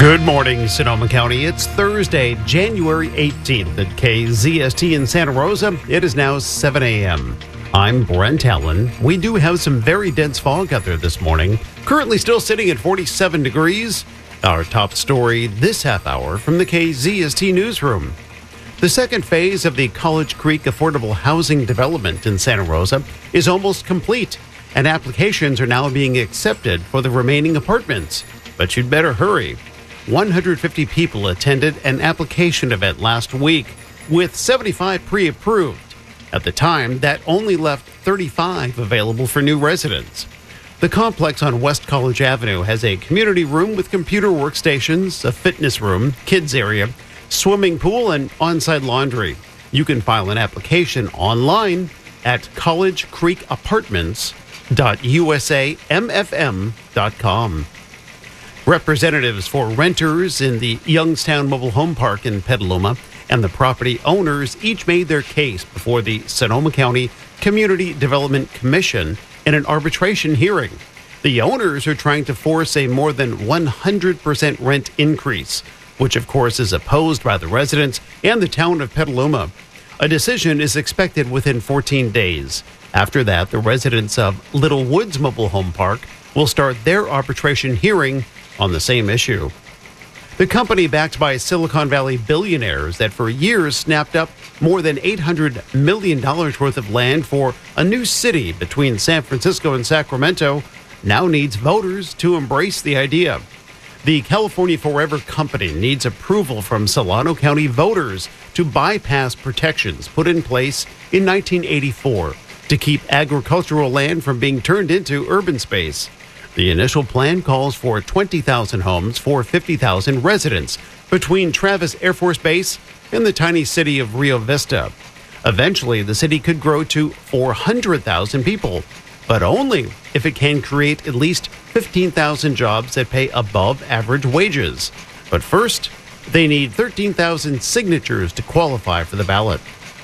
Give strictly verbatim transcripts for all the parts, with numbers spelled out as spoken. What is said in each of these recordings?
Good morning, Sonoma County. It's Thursday, January eighteenth at K Z S T in Santa Rosa. It is now seven a.m. I'm Brent Allen. We do have some very dense fog out there this morning. Currently still sitting at forty-seven degrees. Our top story this half hour from the K Z S T newsroom. The second phase of the College Creek Affordable Housing Development in Santa Rosa is almost complete, and applications are now being accepted for the remaining apartments. But you'd better hurry. one hundred fifty people attended an application event last week, with seventy-five pre-approved. At the time, that only left thirty-five available for new residents. The complex on West College Avenue has a community room with computer workstations, a fitness room, kids area, swimming pool, and on-site laundry. You can file an application online at college creek apartments dot u s a m f m dot com. Representatives for renters in the Youngstown Mobile Home Park in Petaluma and the property owners each made their case before the Sonoma County Community Development Commission in an arbitration hearing. The owners are trying to force a more than one hundred percent rent increase, which of course is opposed by the residents and the town of Petaluma. A decision is expected within fourteen days. After that, the residents of Little Woods Mobile Home Park will start their arbitration hearing on the same issue. The company, backed by Silicon Valley billionaires that for years snapped up more than eight hundred million dollars worth of land for a new city between San Francisco and Sacramento, now needs voters to embrace the idea. The California Forever Company needs approval from Solano County voters to bypass protections put in place in nineteen eighty-four to keep agricultural land from being turned into urban space. The initial plan calls for twenty thousand homes for fifty thousand residents between Travis Air Force Base and the tiny city of Rio Vista. Eventually, the city could grow to four hundred thousand people, but only if it can create at least fifteen thousand jobs that pay above average wages. But first, they need thirteen thousand signatures to qualify for the ballot.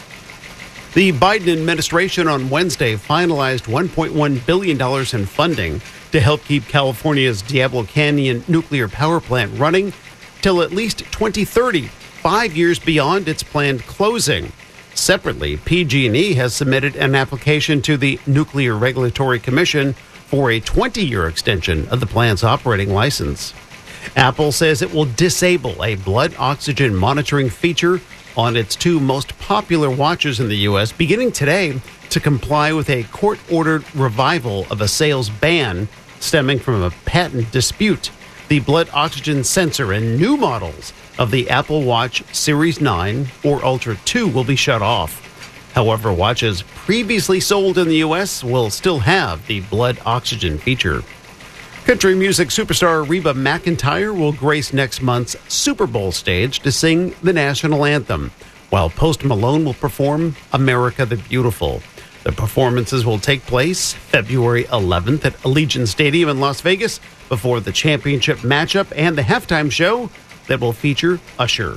The Biden administration on Wednesday finalized one point one billion dollars in funding to help keep California's Diablo Canyon nuclear power plant running till at least twenty thirty, five years beyond its planned closing. Separately, P G and E has submitted an application to the Nuclear Regulatory Commission for a twenty-year extension of the plant's operating license. Apple says it will disable a blood oxygen monitoring feature on its two most popular watches in the U S beginning today to comply with a court-ordered revival of a sales ban stemming from a patent dispute. The blood oxygen sensor in new models of the Apple Watch Series nine or Ultra two will be shut off. However, watches previously sold in the U S will still have the blood oxygen feature. Country music superstar Reba McEntire will grace next month's Super Bowl stage to sing the national anthem, while Post Malone will perform America the Beautiful. The performances will take place February eleventh at Allegiant Stadium in Las Vegas before the championship matchup and the halftime show that will feature Usher.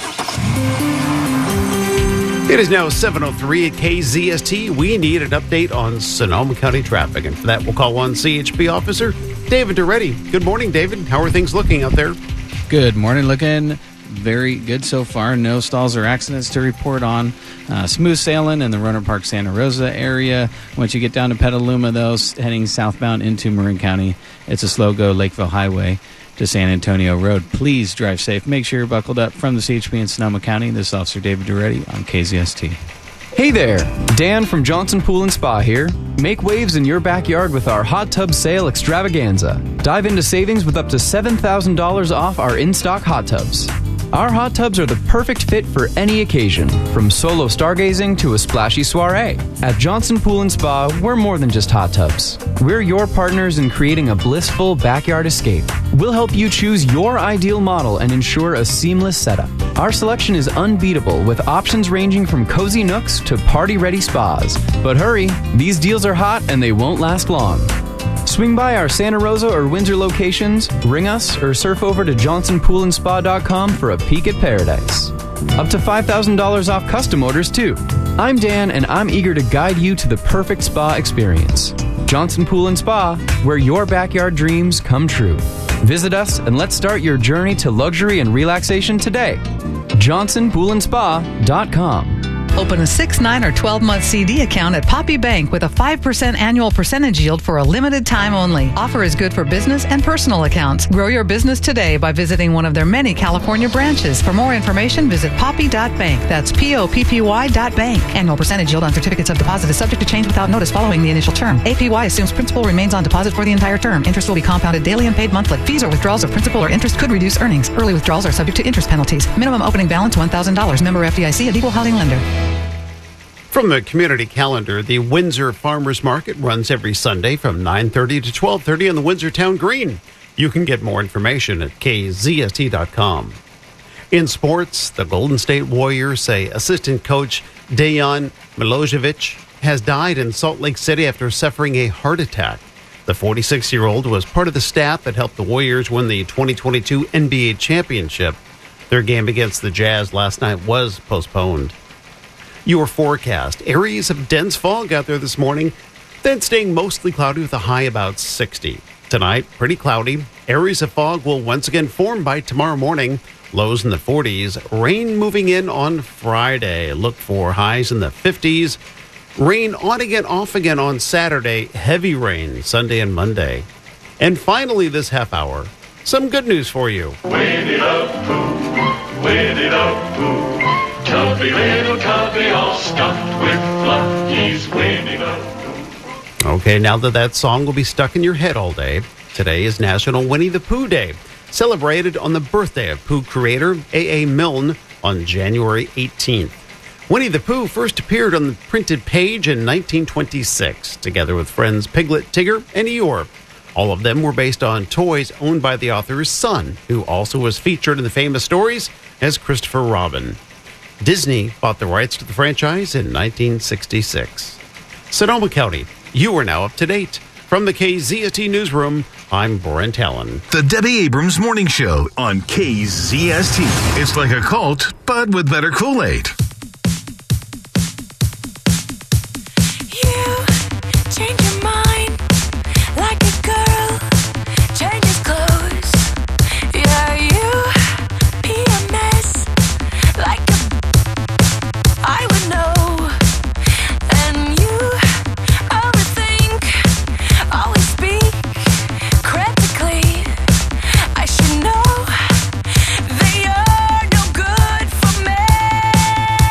It is now seven oh three at K Z S T. We need an update on Sonoma County traffic, and for that we'll call on C H P officer David Duretti. Good morning, David. How are things looking out there? Good morning. Looking very good so far. No stalls or accidents to report on. Uh, smooth sailing in the Rohnert Park Santa Rosa area. Once you get down to Petaluma, though, heading southbound into Marin County, it's a slow go Lakeville Highway to San Antonio Road. Please drive safe. Make sure you're buckled up. From the C H P in Sonoma County, this is Officer David Duretti on K Z S T. Hey there, Dan from Johnson Pool and Spa here. Make waves in your backyard with our hot tub sale extravaganza. Dive into savings with up to seven thousand dollars off our in-stock hot tubs. Our hot tubs are the perfect fit for any occasion, from solo stargazing to a splashy soiree. At Johnson Pool and Spa, we're more than just hot tubs. We're your partners in creating a blissful backyard escape. We'll help you choose your ideal model and ensure a seamless setup. Our selection is unbeatable, with options ranging from cozy nooks to party-ready spas. But hurry, these deals are hot and they won't last long. Swing by our Santa Rosa or Windsor locations, ring us, or surf over to johnson pool and spa dot com for a peek at paradise. Up to five thousand dollars off custom orders, too. I'm Dan, and I'm eager to guide you to the perfect spa experience. Johnson Pool and Spa, where your backyard dreams come true. Visit us and let's start your journey to luxury and relaxation today. Johnson Pool and Spa dot com. Open a six, nine, or twelve-month C D account at Poppy Bank with a five percent annual percentage yield for a limited time only. Offer is good for business and personal accounts. Grow your business today by visiting one of their many California branches. For more information, visit poppy dot bank. That's P O P P Y dot bank. Annual percentage yield on certificates of deposit is subject to change without notice following the initial term. A P Y assumes principal remains on deposit for the entire term. Interest will be compounded daily and paid monthly. Fees or withdrawals of principal or interest could reduce earnings. Early withdrawals are subject to interest penalties. Minimum opening balance one thousand dollars. Member F D I C, an equal housing lender. From the community calendar, the Windsor Farmers Market runs every Sunday from nine thirty to twelve thirty on the Windsor Town Green. You can get more information at K Z S T dot com. In sports, the Golden State Warriors say assistant coach Dejan Milojevic has died in Salt Lake City after suffering a heart attack. The forty-six-year-old was part of the staff that helped the Warriors win the twenty twenty-two N B A championship. Their game against the Jazz last night was postponed. Your forecast. Areas of dense fog out there this morning, then staying mostly cloudy with a high about sixty. Tonight, pretty cloudy. Areas of fog will once again form by tomorrow morning. Lows in the forties. Rain moving in on Friday. Look for highs in the fifties. Rain on again, off again on Saturday. Heavy rain Sunday and Monday. And finally this half hour, some good news for you. Winnie-the-Pooh, Winnie-the-Pooh. Tubby little tubby all stuffed with fluff. He's Winnie-the-Pooh. Okay, now that that song will be stuck in your head all day, today is National Winnie the Pooh Day, celebrated on the birthday of Pooh creator A A. Milne on January eighteenth. Winnie the Pooh first appeared on the printed page in nineteen twenty-six, together with friends Piglet, Tigger, and Eeyore. All of them were based on toys owned by the author's son, who also was featured in the famous stories as Christopher Robin. Disney bought the rights to the franchise in nineteen sixty-six. Sonoma County, you are now up to date. From the K Z S T Newsroom, I'm Brent Allen. The Debbie Abrams Morning Show on K Z S T. It's like a cult, but with better Kool-Aid. You change your mind like a girl changes clothes. Yeah, you pee a mess like a I would know. And you overthink, always speak critically. I should know that you're no good for me.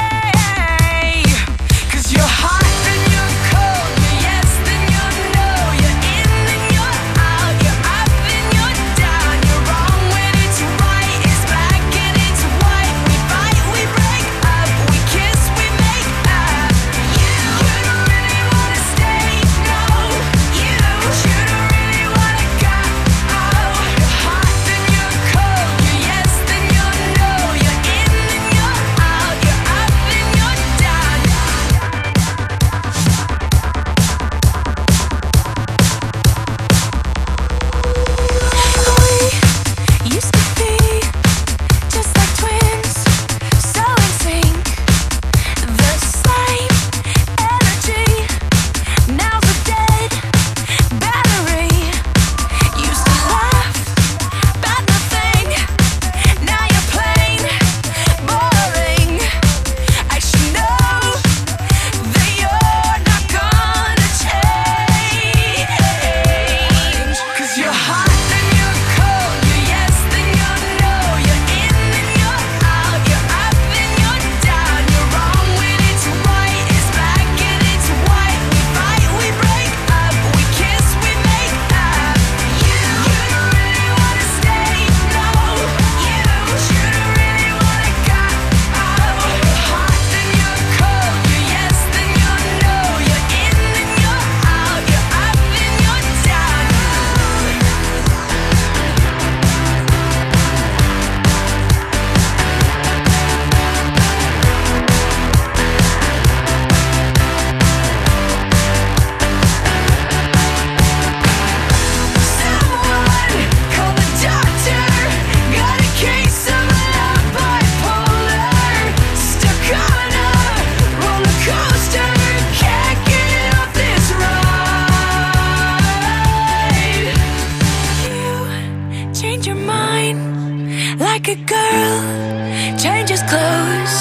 like a girl changes clothes.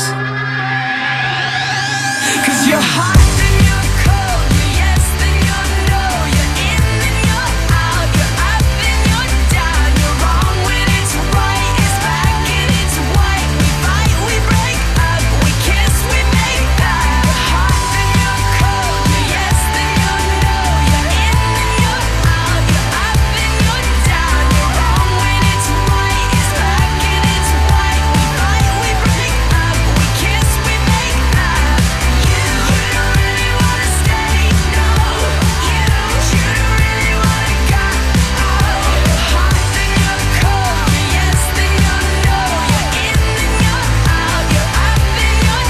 'Cause you're hot, then you're cold, you're yes, then you're no, you're in, then you're out, you're up, then you're down, you're wrong when it's right, it's black and it's white, we fight, we break up, we kiss, we make up. You're hot, then you're cold, you're yes, then you're no, you're in, then you're out, you're up, then you're down, you're wrong when it's right, it's black and it's white, we fight, we break up, we kiss, we make up. You, you don't really wanna stay, no. You, you don't really wanna go. You're hot, then you're cold, you're yes, then you're no, you're in, then you're out, you're up, then you're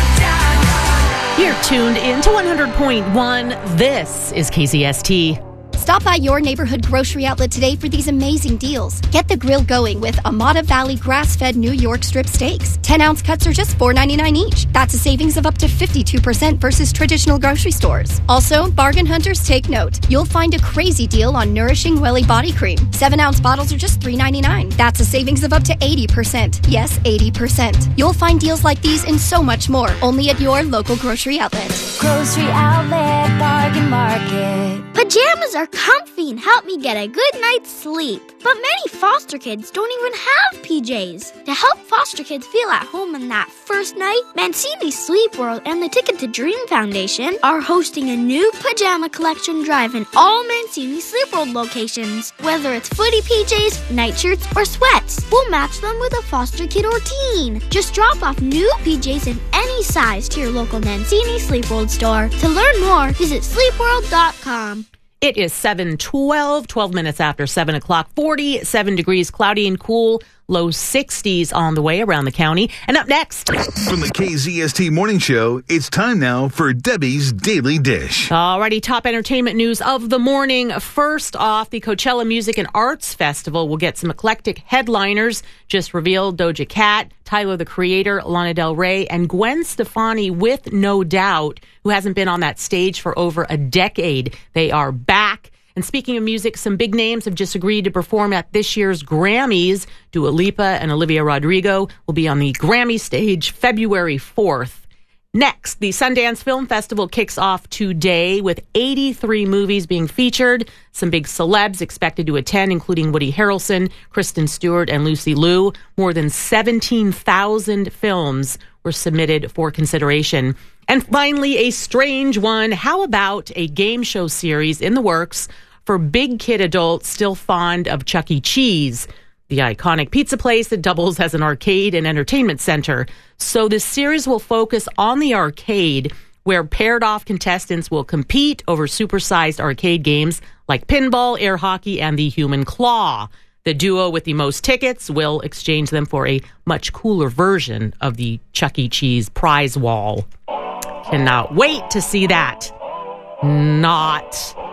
down. You're tuned in to one hundred point one. This is K Z S T. Stop by your neighborhood grocery outlet today for these amazing deals. Get the grill going with Amata Valley grass-fed New York strip steaks. ten ounce cuts are just four ninety-nine each. That's a savings of up to fifty-two percent versus traditional grocery stores. Also, bargain hunters, take note. You'll find a crazy deal on Nourishing Welly Body Cream. seven ounce bottles are just three ninety-nine. That's a savings of up to eighty percent. Yes, eighty percent. You'll find deals like these and so much more only at your local grocery outlet. Grocery Outlet Bargain Market. Pajamas are comfy and help me get a good night's sleep. But many foster kids don't even have P Js. To help foster kids feel at home on that first night, Mancini Sleep World and the Ticket to Dream Foundation are hosting a new pajama collection drive in all Mancini Sleep World locations. Whether it's footy P Js, nightshirts, or sweats, we'll match them with a foster kid or teen. Just drop off new P Js in any size to your local Mancini Sleep World store. To learn more, visit sleep world dot com. It is seven twelve, twelve minutes after seven o'clock, forty-seven degrees, cloudy and cool, low sixties on the way around the county. And up next, from the K Z S T Morning Show, it's time now for Debbie's Daily Dish. Alrighty, top entertainment news of the morning. First off, the Coachella Music and Arts Festival will get some eclectic headliners. Just revealed Doja Cat, Tyler the Creator, Lana Del Rey, and Gwen Stefani with No Doubt, who hasn't been on that stage for over a decade. They are back. And speaking of music, some big names have just agreed to perform at this year's Grammys. Dua Lipa and Olivia Rodrigo will be on the Grammy stage February fourth. Next, the Sundance Film Festival kicks off today with eighty-three movies being featured. Some big celebs expected to attend, including Woody Harrelson, Kristen Stewart, and Lucy Liu. More than seventeen thousand films were submitted for consideration. And finally, a strange one. How about a game show series in the works for big kid adults still fond of Chuck E. Cheese, the iconic pizza place that doubles as an arcade and entertainment center? So this series will focus on the arcade, where paired-off contestants will compete over supersized arcade games like pinball, air hockey, and the human claw. The duo with the most tickets will exchange them for a much cooler version of the Chuck E. Cheese prize wall. Cannot wait to see that. Not.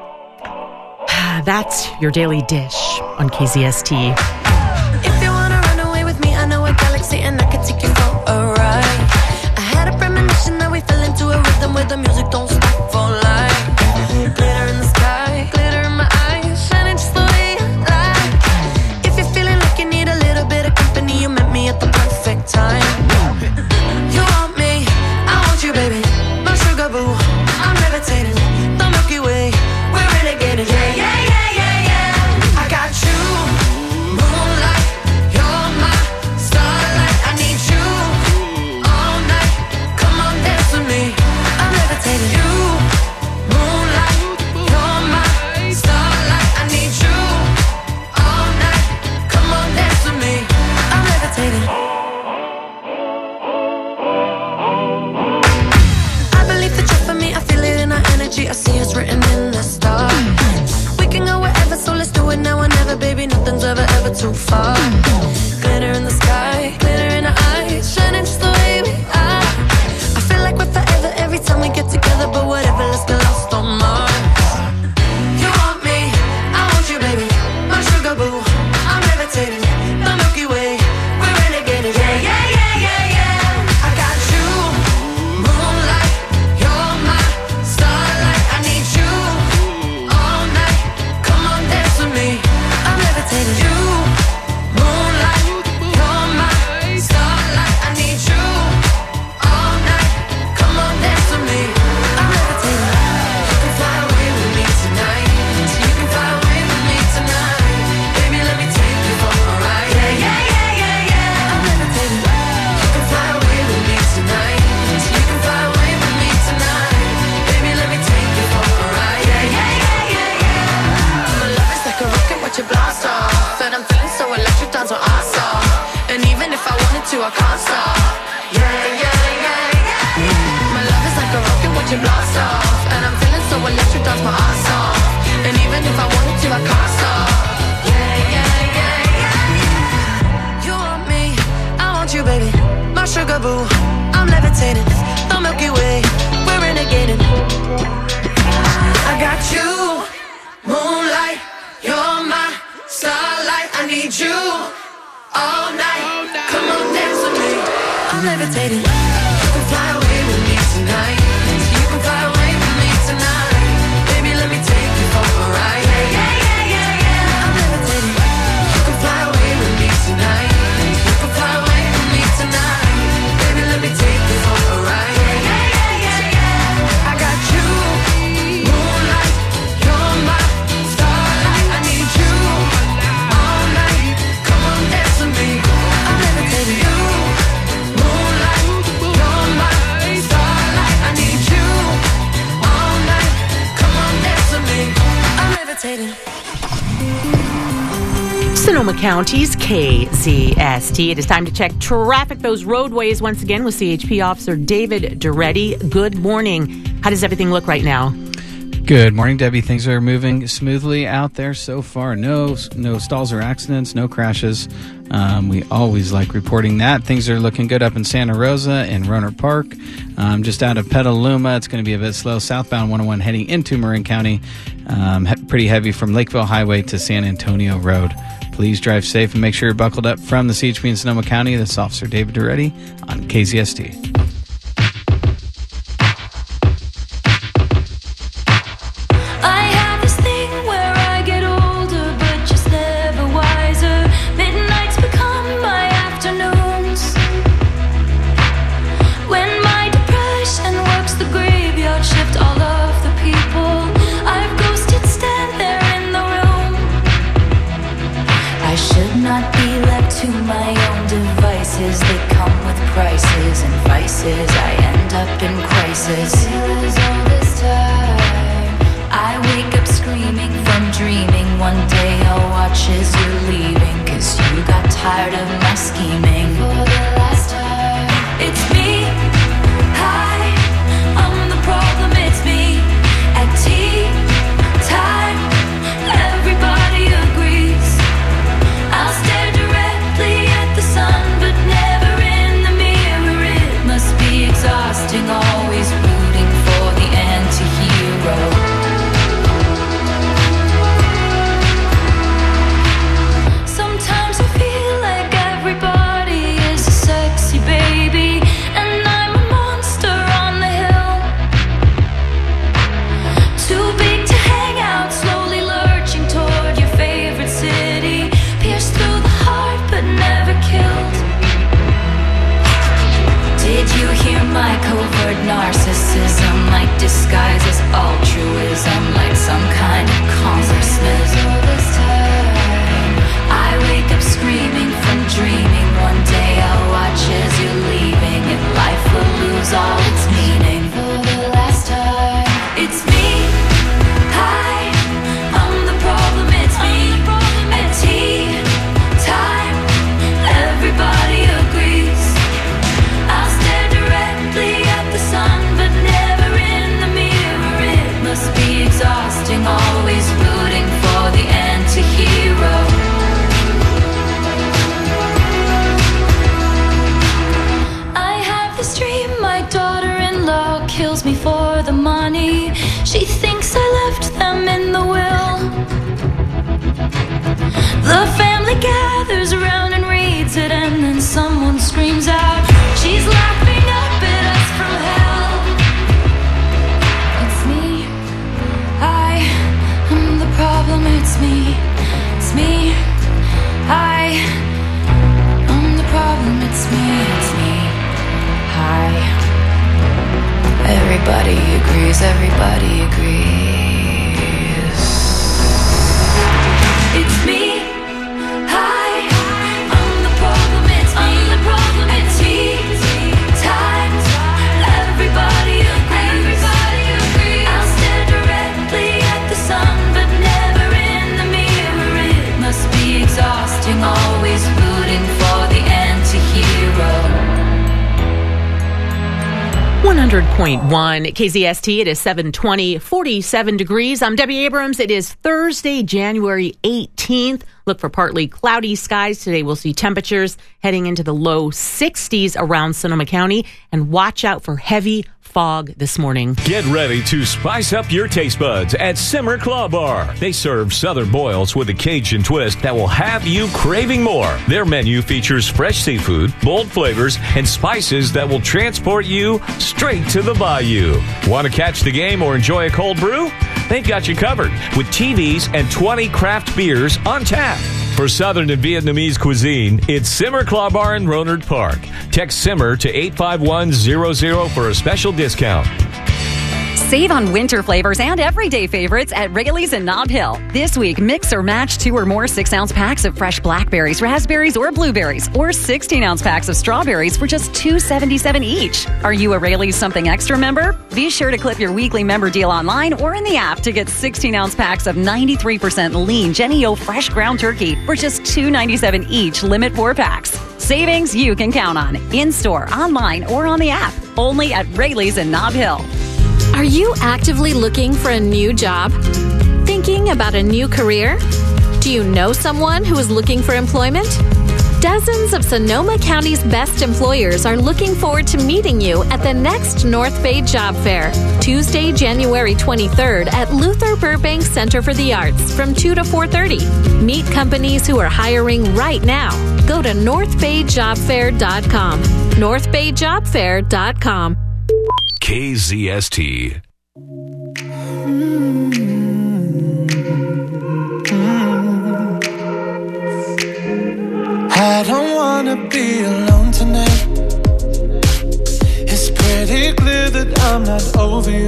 That's your daily dish on K Z S T. If you wanna run away with me, I know a galaxy and I can take you for a ride. I had a premonition that we fell into a rhythm where the music don't stop for life. Glitter in the sky, glitter in my eyes, shining just the way you like. If you're feeling like you need a little bit of company, you met me at the perfect time. You want me, I want you, baby. My sugar boo, I'm levitating. The Milky Way, we're renegading. Yeah, yeah, yeah, yeah, yeah. I got you. I can't stop. Yeah, yeah, yeah, yeah. My love is like a rocket watching blast off, and I'm feeling so electric, dance my ass off. And even if I wanted to, I can't stop. Yeah, yeah, yeah, yeah. You want me, I want you, baby. My sugar boo, I'm levitating. The Milky Way, we're renegading. I got you, moonlight, you're my starlight. I need you all night. Come on, dance with me. I'm levitating. You can fly away with me tonight. You can fly away with me tonight. Baby, let me take you for a ride. Yeah, yeah, yeah, yeah, yeah. I'm levitating. You can fly away with me tonight. You can fly away with me tonight. Baby, let me take you for a ride. Yeah, yeah, yeah, yeah, yeah. I got you, moonlight, you're my starlight. I need you all night. Come on, dance with me. I'm levitating. You, moonlight, you're my starlight. I need you all night. Come on, dance with me. I'm levitating. Sonoma County's K Z S T. It is time to check traffic, those roadways once again with C H P Officer David Duretti. Good morning. How does everything look right now? Good morning, Debbie. Things are moving smoothly out there so far. No no stalls or accidents, no crashes. Um, we always like reporting that. Things are looking good up in Santa Rosa and Rohnert Park. Um, just out of Petaluma, it's going to be a bit slow. Southbound one oh one heading into Marin County. Um, he- pretty heavy from Lakeville Highway to San Antonio Road. Please drive safe and make sure you're buckled up. From the C H P in Sonoma County, this is Officer David Duretti on K Z S T. I have this thing where I get older, but just never wiser. Midnights become my afternoons. When my depression works the graveyard shift, all of the people I've ghosted stand there in the room. I should not be left to my own devices. They come with prices and vices. I end up in crisis. Feels all this time. I wake up screaming from dreaming. One day I'll watch as you're leaving, 'cause you got tired of my scheming. For the last time, it's me. Hi, I'm the problem, it's me. At tea time, everybody agrees. I'll stare directly at the sun, but never in the mirror. It must be exhausting, always rooting for the anti-hero. Sometimes I feel like everybody is a sexy baby, and I'm a monster on the hill. Too big to hang out, slowly lurching toward your favorite city. Pierced through the heart, but never killed. Did you hear my covert narcissism? Like disguise as altruism, like some kind of congressman. All this time, I wake up screaming from dreaming. One day I'll watch as you're leaving, and life will lose all its meaning. For the last time, it's me. Hi, I'm the problem, it's me. At tea time, everybody agrees. I'll stare directly at the sun, but never in the mirror. It must be exhausting, always rooting for the anti-hero. I have this dream, my daughter-in-law kills me for the money. She thinks I left them in the will. The family gathers around and reads it, and then someone screams out, she's laughing up at us from hell. It's me. I am the problem, it's me. It's me. I am the problem, it's me. It's me. Hi. Everybody agrees, everybody agrees. It's me. Hi, I'm the problem, it's me. I'm the problem, it's me. hundred point one K Z S T. It is seven twenty, forty-seven degrees. I'm Debbie Abrams. It is Thursday, January eighteenth. Look for partly cloudy skies. Today we'll see temperatures heading into the low sixties around Sonoma County, and watch out for heavy fog this morning. Get ready to spice up your taste buds at Simmer Claw Bar. They serve southern boils with a Cajun twist that will have you craving more. Their menu features fresh seafood, bold flavors, and spices that will transport you straight to the bayou. Want to catch the game or enjoy a cold brew? They've got you covered with T Vs and twenty craft beers on tap. For Southern and Vietnamese cuisine, it's Simmer Claw Bar in Rohnert Park. Text Simmer to eight five one zero zero for a special discount. Save on winter flavors and everyday favorites at Rayleigh's in Nob Hill. This week, mix or match two or more six-ounce packs of fresh blackberries, raspberries, or blueberries, or sixteen-ounce packs of strawberries for just two dollars and seventy-seven cents each. Are you a Rayleigh's Something Extra member? Be sure to clip your weekly member deal online or in the app to get sixteen-ounce packs of ninety-three percent lean Jenny O fresh ground turkey for just two dollars and ninety-seven cents each, limit four packs. Savings you can count on, in-store, online, or on the app. Only at Rayleigh's in Nob Hill. Are you actively looking for a new job? Thinking about a new career? Do you know someone who is looking for employment? Dozens of Sonoma County's best employers are looking forward to meeting you at the next North Bay Job Fair, Tuesday, January twenty-third at Luther Burbank Center for the Arts from two to four thirty. Meet companies who are hiring right now. Go to north bay job fair dot com. north bay job fair dot com. K Z S T. I don't wanna be alone tonight. It's pretty clear that I'm not over you.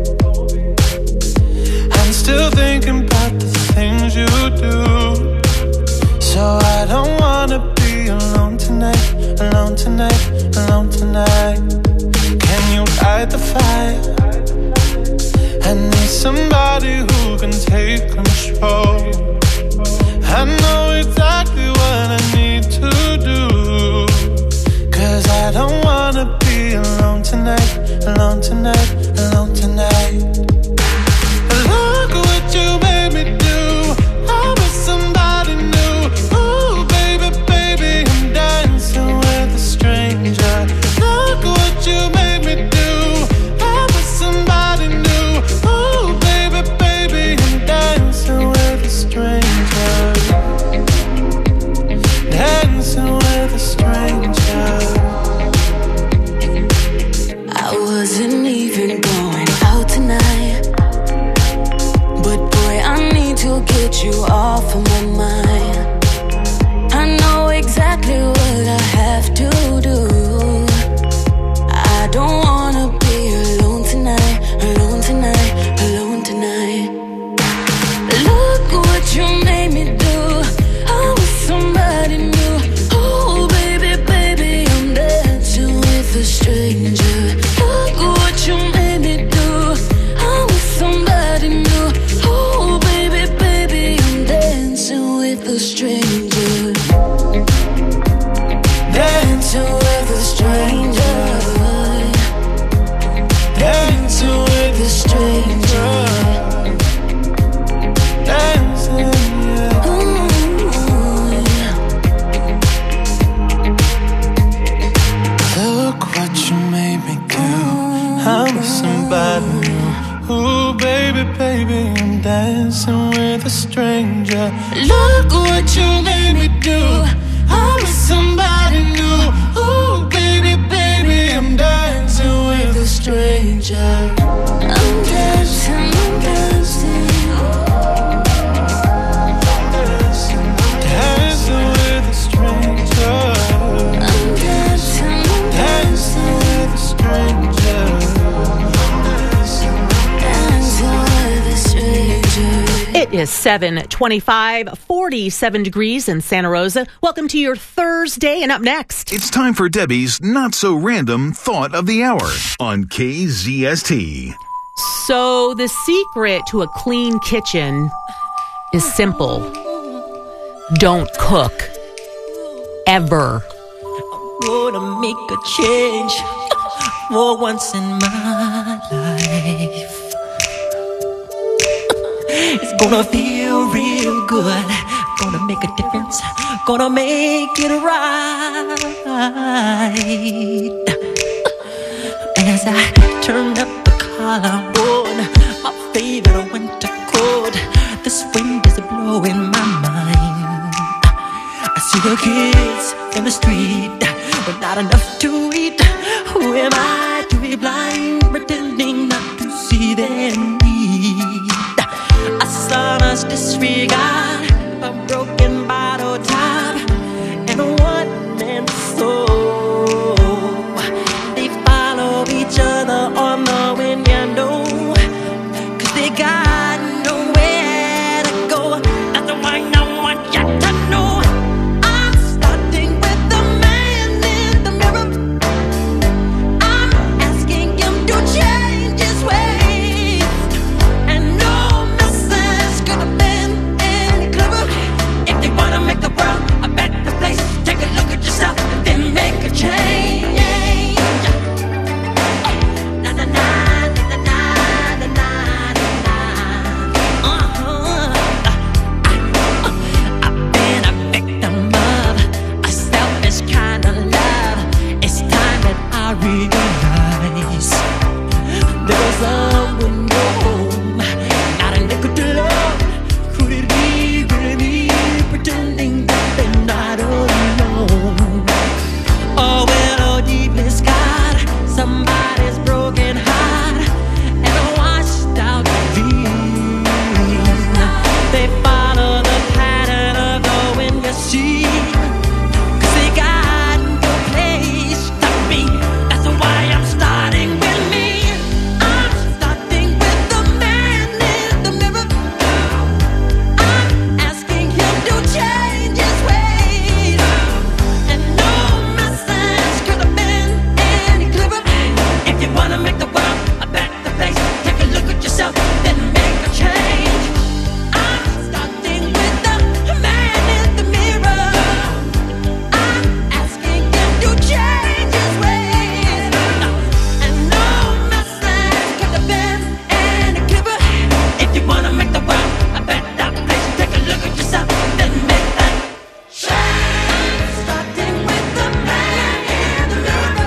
I'm still thinking about the things you do. So I don't wanna be alone tonight, alone tonight, alone tonight. Can you light the fire? I need somebody who can take control. I know exactly what I need to do. Cause I don't wanna be alone tonight, alone tonight, alone tonight. Look what you made me do. I'm with somebody new. Ooh, baby, baby, I'm dancing with a stranger. Look what you made me do. I'm with somebody new. Ooh, baby, baby, I'm dancing with a stranger. Dancing with a stranger. I wasn't even going out tonight, but boy, I need to get you off of my mind. I know exactly what I have to do. I don't wanna be alone tonight, alone tonight, alone tonight. Look what you made me do. I'm with somebody new. Oh, baby, baby, I'm dancing with a stranger. Look what you made me do. I'm with somebody new. Oh, baby, baby, I'm dancing with a stranger. Dancing with a stranger. Dancing with a stranger. Dancing, yeah. Look what you made me do. I'm with somebody new. Ooh, baby, baby, I'm dancing with a stranger. Look what you made me do. I'm with somebody new. Ooh, baby, baby, I'm dancing with a stranger. I'm dancing, I'm dancing. Dancing with a stranger. I'm dancing, I'm Dancing with a stranger. dancing with a stranger. It is seven twenty-five, forty-seven degrees in Santa Rosa. Welcome to your Thursday, and up next, It's time for Debbie's Not So Random Thought of the Hour on K Z S T. so the secret to a clean kitchen is simple. Don't cook. Ever. Gonna make a change. for once in my life. It's gonna feel real good. Gonna make a difference. Gonna make it right. As I turn up the collarbone, my favorite winter coat, this wind is blowing my mind. I see the kids in the street with not enough to eat. Who am I to be blind, pretending not to see their need? A sonorous disregard, a broken bottle top, and a one-man soul. They follow each other on the wind, you know, 'cause they got nowhere to go. That's why I want you to know I'm starting with the man in the mirror. I'm asking him to change his ways, and no message could have been any clearer. If you wanna make the world a better place, take a look at yourself and then make a change. Na na na na na na na na. Uh-huh. I've been a victim of a selfish kind of love. It's time that I realize there's someone home, not a nickel to love. Could it be really pretending that they're not alone? Oh well, oh deeply scarred, somebody's broken heart and a washed out dream. They follow the pattern of the wind, you see, 'cause they got no place to be. That's why I'm starting with me. I'm starting with the man in the mirror. I'm asking him to change his ways, and no message could have been any clearer. If you wanna make the world a better place, take a look at yourself, then make a change. I'm starting with the man in the mirror. I'm asking him to change his ways, and no message could have been any clearer. If you wanna make the world a better place, take a look at yourself, then make that change. I'm starting with the man in the mirror.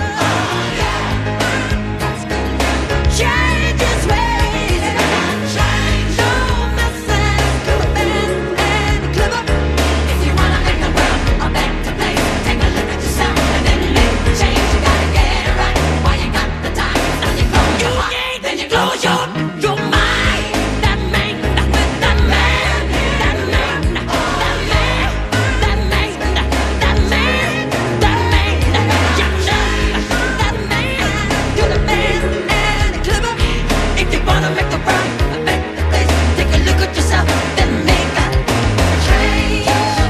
Change his ways, no message could have been any clearer. If you wanna make the world a better place, take a look at yourself and then make the change. You gotta get it right while you got the time. Now you close your heart, then you close your your mind. That man, that with that man, that man, that man, that man, that man, that man, you know, that man could have been any clearer. If you wanna make the world a better place, take a look at yourself, then make a change.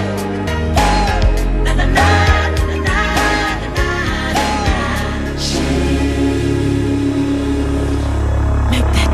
Na na na na na na na. Make that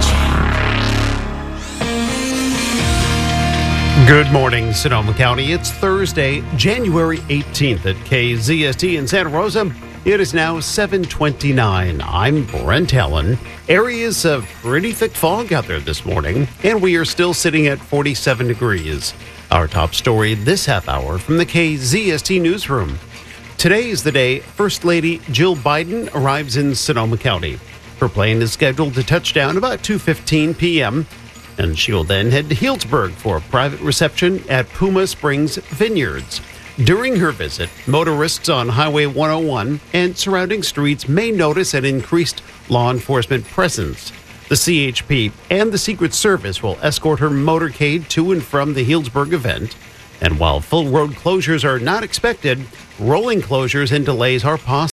change. Good morning, Sonoma County. It's Thursday, January eighteenth at K Z S T in Santa Rosa. It is now seven twenty-nine. I'm Brent Allen. Areas of pretty thick fog out there this morning, and we are still sitting at forty-seven degrees. Our top story this half hour from the K Z S T newsroom. Today is the day First Lady Jill Biden arrives in Sonoma County. Her plane is scheduled to touch down about two fifteen p.m., and she will then head to Healdsburg for a private reception at Puma Springs Vineyards. During her visit, motorists on Highway one oh one and surrounding streets may notice an increased law enforcement presence. The C H P and the Secret Service will escort her motorcade to and from the Healdsburg event. And while full road closures are not expected, rolling closures and delays are possible.